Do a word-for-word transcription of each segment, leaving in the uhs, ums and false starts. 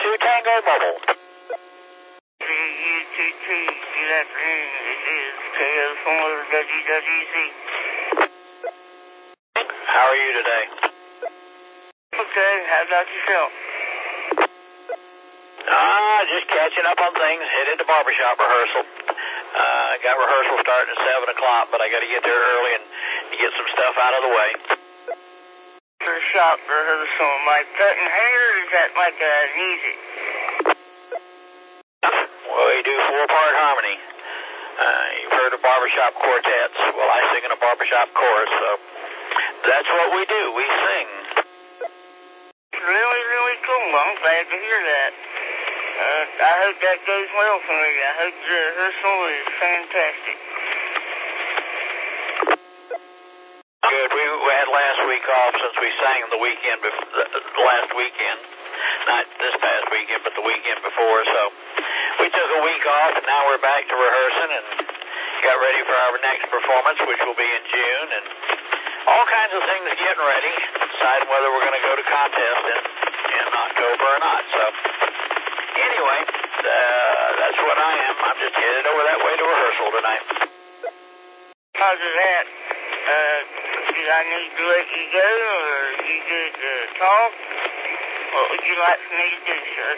two Tango Mobile. W U T T, good afternoon. This is K O four W W Z. How are you today? Okay, how about yourself? Ah, just catching up on things, headed to barbershop rehearsal. Uh, got rehearsal starting at seven o'clock, but I got to get there early and get some stuff out of the way. For shop rehearsal, like cutting hair, or is that like uh, music? Well, we do four-part harmony. Uh, you've heard of barbershop quartets. Well, I sing in a barbershop chorus, so that's what we do. We sing. Really, really cool. I'm glad to hear that. Uh, I hope that goes well for you. I hope your rehearsal is fantastic. Good. We, we had last week off since we sang the weekend, bef- the, the last weekend. Not this past weekend, but the weekend before. So we took a week off, and now we're back to rehearsing and got ready for our next performance, which will be in June, and all kinds of things getting ready, deciding whether we're going to go to contest in, in October or not. So anyway, uh, that's what I am. I'm just headed over that way to rehearsal tonight. How's that? Uh, did I need to let you go, or you good to talk? What would you like for me to do, sir?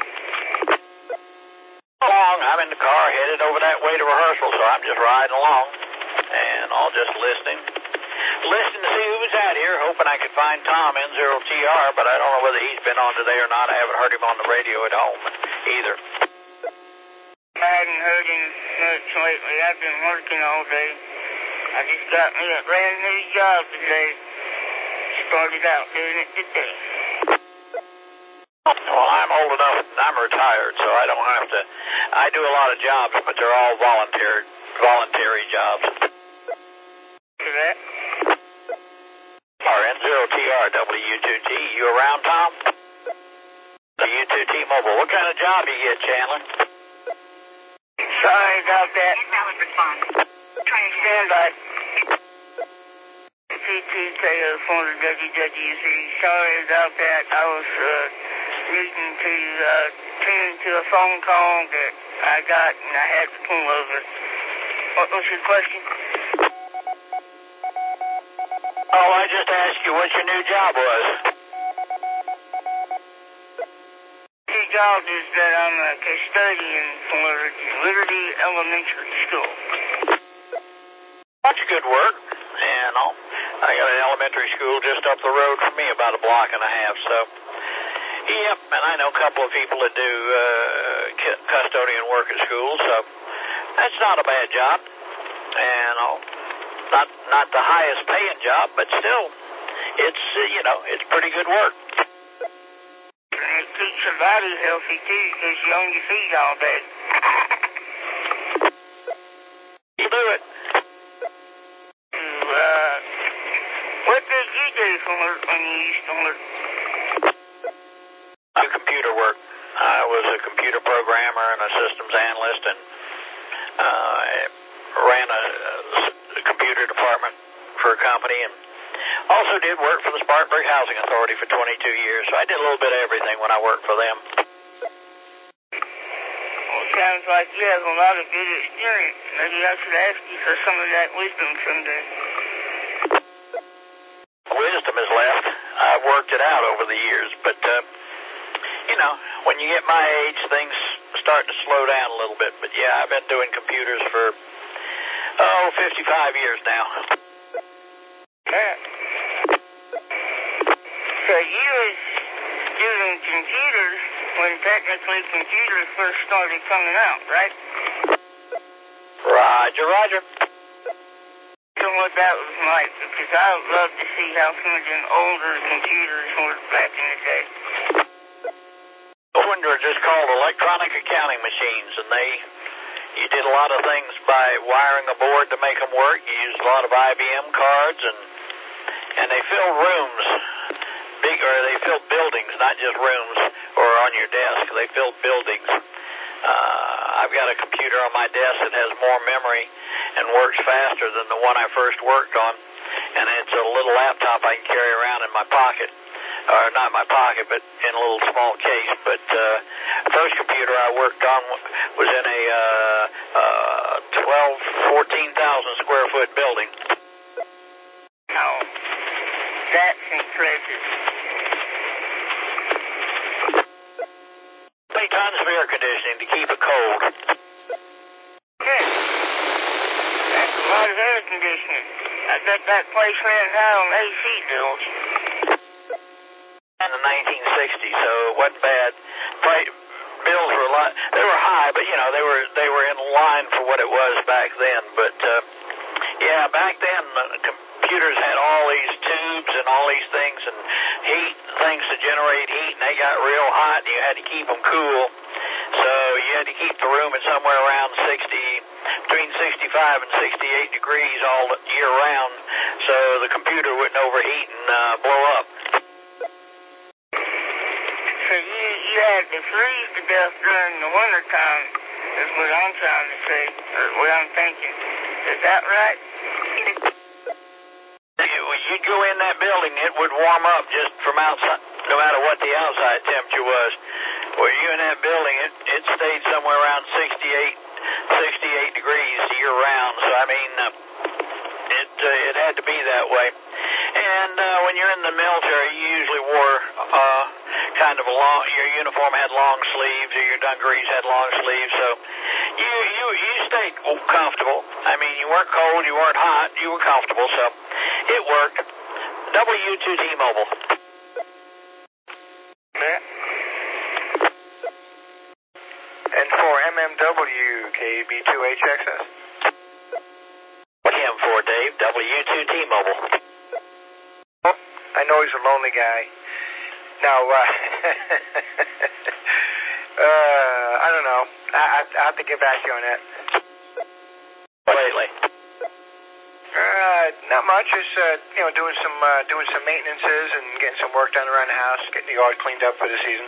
Along, I'm in the car headed over that way to rehearsal, so I'm just riding along, and I'll just listening. Listening to see who was out here, hoping I could find Tom N zero T R, but I don't know whether he's been on today or not. I haven't heard him on the radio at home either. I hadn't heard him much lately. I've been working all day. I just got me a brand new job today. Started out doing it today. Well, I'm old enough, I'm retired, so I don't have to, I do a lot of jobs, but they're all volunteer, voluntary jobs. For that? Our N zero T R W U two T, you around, Tom? The U two T Mobile, what kind of job you get, Chandler? Sorry about that. Invalid response. Try again. Stand by. T T K O four W W Z, sorry about that. I was, uh, needing to, uh, tune to a phone call that I got and I had to pull over. What was your question? Oh, I just asked you what your new job was. The job is that I'm a custodian for Liberty Elementary School. That's good work. And I'll, I got an elementary school just up the road from me, about a block and a half, so yep, and I know a couple of people that do uh, custodian work at school, so that's not a bad job. And I'll, not not the highest paying job, but still, it's uh, you know it's pretty good work. And it keeps your body healthy too, because you're on your feet all day. You do it. So, uh, what did you do for work when you used to work? Do computer work. I was a computer programmer and a systems analyst, and uh, ran a, a computer department for a company, and also did work for the Spartanburg Housing Authority for twenty-two years. So I did a little bit of everything when I worked for them. Well, it sounds like you have a lot of good experience. Maybe I should ask you for some of that wisdom someday. Wisdom is left. I've worked it out over the years, but uh, you know, when you get my age, things start to slow down a little bit. But yeah, I've been doing computers for, oh, fifty-five years now. Yeah. So you was doing computers when technically computers first started coming out, right? Roger, roger. So what that was like, because I would love to see how some of them older computers worked back in the day. When they were just called electronic accounting machines, and they, you did a lot of things by wiring a board to make them work. You used a lot of I B M cards, and and they filled rooms, big, or they filled buildings, not just rooms or on your desk. They filled buildings. Uh, I've got a computer on my desk that has more memory and works faster than the one I first worked on, and it's a little laptop I can carry around in my pocket. Or not my pocket, but in a little small case. But uh, I worked on was in a uh, uh, twelve, fourteen thousand square foot building. No, that's impressive. How many tons of air conditioning to keep it cold? Good. That's a lot of air conditioning. I bet that place ran high on A C bills. In the nineteen sixties, so it wasn't bad. Price, bills were a lot. They were high, but you know they were they were in line for what it was back then. But uh, yeah, back then the computers had all these tubes and all these things and heat things to generate heat, and they got real hot, and you had to keep them cool. So you had to keep the room at somewhere around sixty, between sixty-five and sixty-eight degrees all year round, so the computer wouldn't overheat and uh, blow up. So you, you had to freeze to death during the wintertime, is what I'm trying to say, or what I'm thinking. Is that right? You'd go in that building, it would warm up just from outside, no matter what the outside temperature was. Were you in that building, it, it stayed somewhere around sixty-eight, sixty-eight degrees year round. So, I mean, uh, it uh, it had to be that way. And uh, when you're in the military, you usually wore uh, kind of a long, your uniform had long sleeves, or your dungarees had long sleeves, so you, you, you stayed comfortable. I mean, you weren't cold, you weren't hot, you were comfortable, so it worked. W two T-Mobile. Yeah. And for M M W, K B two H X S. M four Dave, W two T-Mobile. I know he's a lonely guy. Now, uh, uh, I don't know. I, I, I have to get back to you on that. Lately? Uh, not much. Just uh, you know, doing some uh, doing some maintenances and getting some work done around the house, getting the yard cleaned up for the season.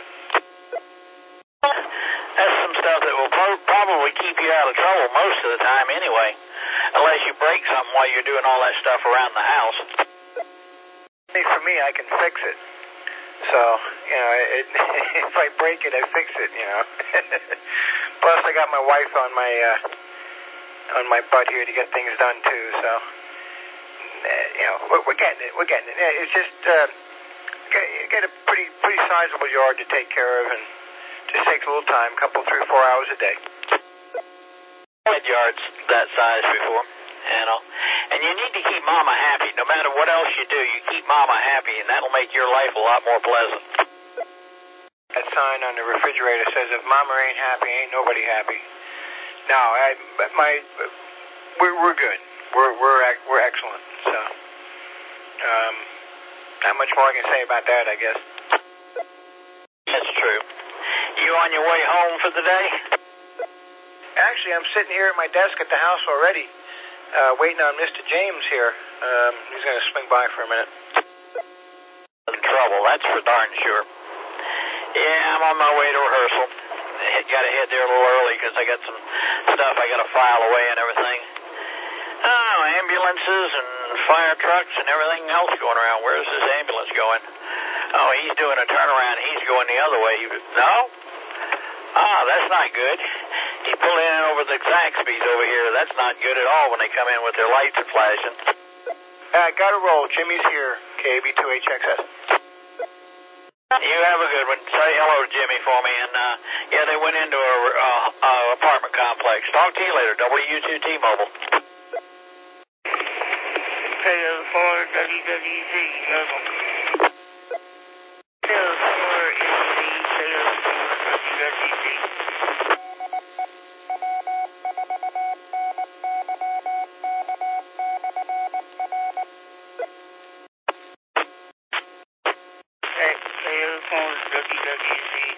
That's some stuff that will pro- probably keep you out of trouble most of the time anyway, unless you break something while you're doing all that stuff around the house. For me, I can fix it. So, you know, it, if I break it, I fix it, you know. Plus, I got my wife on my uh, on my butt here to get things done, too. So, uh, you know, we're, we're getting it. We're getting it. It's just, uh, you get a pretty pretty sizable yard to take care of, and just takes a little time, a couple, three, four hours a day. I had yards that size before. You know, and you need to keep Mama happy. No matter what else you do, you keep Mama happy, and that'll make your life a lot more pleasant. That sign on the refrigerator says, "If Mama ain't happy, ain't nobody happy." No, I, my, we're we're good. We're we're we're excellent. So, um, not much more I can say about that, I guess. That's true. You on your way home for the day? Actually, I'm sitting here at my desk at the house already. Uh, waiting on Mister James here. Um, he's going to swing by for a minute. In trouble, that's for darn sure. Yeah, I'm on my way to rehearsal. I got to head there a little early because I got some stuff I got to file away and everything. Oh, ambulances and fire trucks and everything else going around. Where's this ambulance going? Oh, he's doing a turnaround. He's going the other way. No? Ah, that's not good. He's pulling in over the Zaxby's over here. That's not good at all when they come in with their lights are flashing. Uh, got to roll. Jimmy's here, K B two H X S. You have a good one. Say hello to Jimmy for me. And, uh, yeah, they went into a uh, uh, apartment complex. Talk to you later. W two T-Mobile. K O four W W Z, Mobile. K O four M Z, K O four W W Z. K O four W W Z.